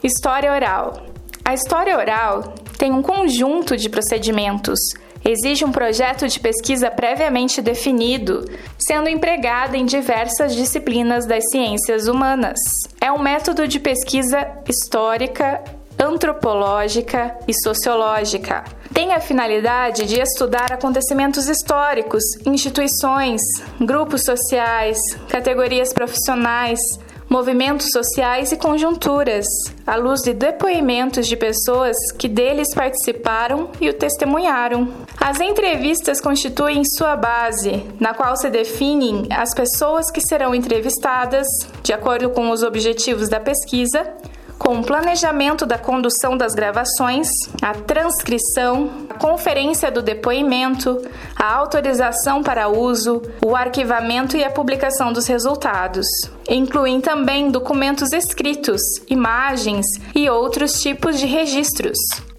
História oral. A história oral tem um conjunto de procedimentos. Exige um projeto de pesquisa previamente definido, sendo empregada em diversas disciplinas das ciências humanas. É um método de pesquisa histórica, antropológica e sociológica. Tem a finalidade de estudar acontecimentos históricos, instituições, grupos sociais, categorias profissionais, movimentos sociais e conjunturas, à luz de depoimentos de pessoas que deles participaram e o testemunharam. As entrevistas constituem sua base, na qual se definem as pessoas que serão entrevistadas, de acordo com os objetivos da pesquisa, com o planejamento da condução das gravações, a transcrição, a conferência do depoimento, a autorização para uso, o arquivamento e a publicação dos resultados. Incluem também documentos escritos, imagens e outros tipos de registros.